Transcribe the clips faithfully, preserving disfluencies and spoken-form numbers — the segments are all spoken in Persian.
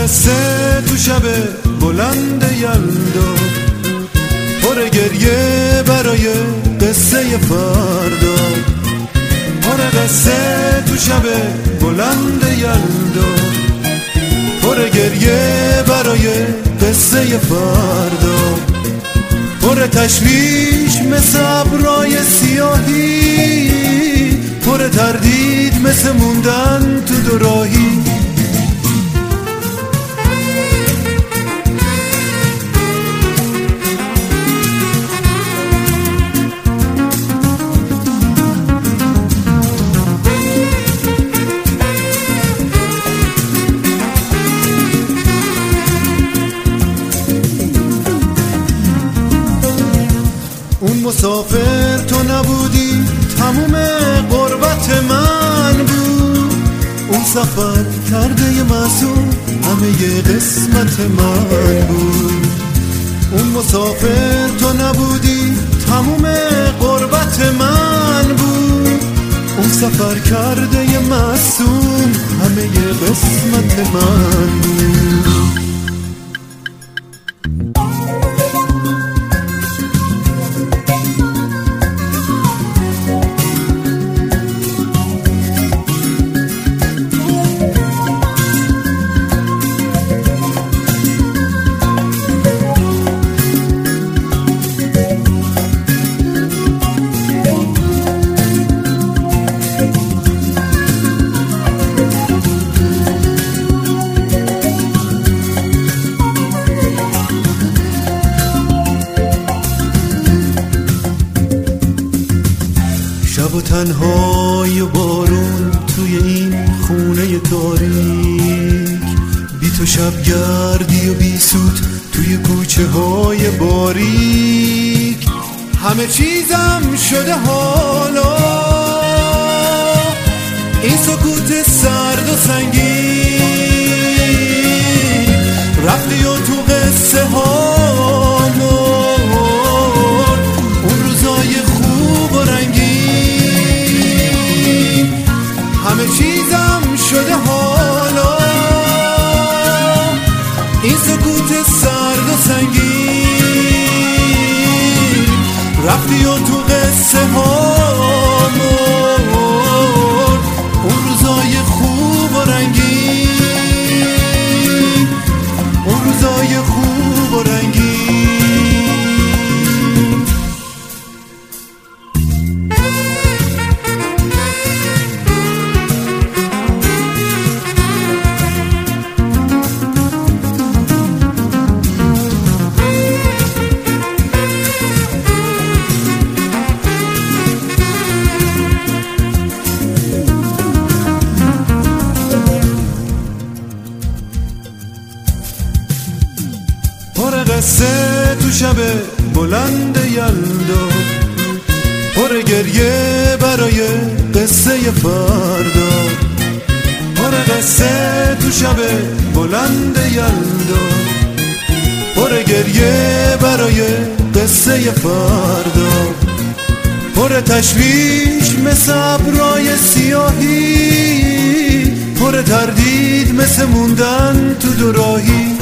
قصه تو شب بلند یلدا، پر گریه برای قصه فردا. پر قصه تو شب بلند یلدا، پر گریه برای قصه فردا. پر تشویش مثل ابرای سیاهی، پر تردید مثل موندن تو دوراهی. اون مسافر تو نبودی، تموم غربت من بود. اون سفر کرده ی معصوم همه ی قسمت من بود. اون مسافر تو نبودی، تموم غربت من بود. اون سفر کرده ی معصوم همه ی قسمت من بود. شب و تنهای و بارون توی این خونه تاریک، بی تو شب گردی و بی سود توی کوچه های باریک. همه چیزم شده حالا، این سکوت سرد و سنگین. رفتی و تو قصه هامون اون روزای خوب و رنگین. همه چیزم شده حالا، این سکوت سرد و سنگین. رفتی و تو قصه هامون اون روزای خوب و رنگین، اون روزای خوب و رنگین. پر قصه تو شب بلند یلدا، پر گریه برای قصه فردا. پر قصه تو شب بلند یلدا، پر گریه برای قصه فردا. پر تشویش مثل ابرای سیاهی، پر تردید مثل موندن تو دوراهی.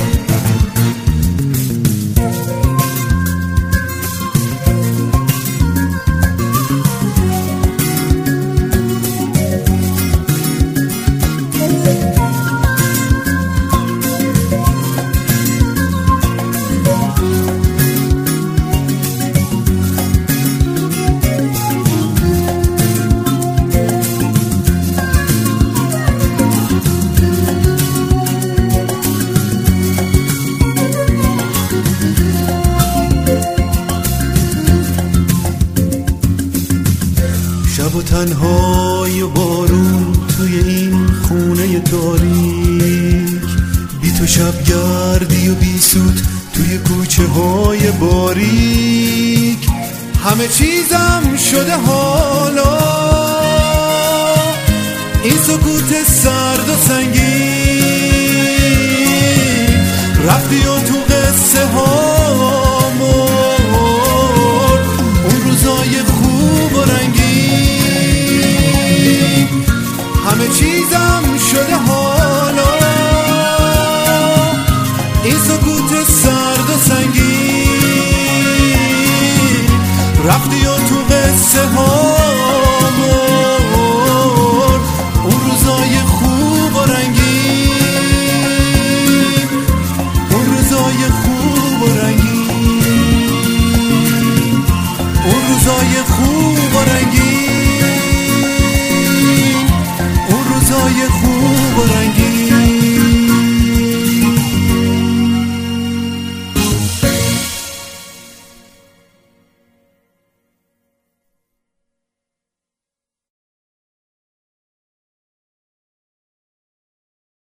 شب و تنهای و بارون توی این خونه تاریک، بی تو شب گردی و بی سود توی کوچه های باریک. همه چیزم شده حالا، این سکوت سرد و سنگین. رفتی و تو قصه ها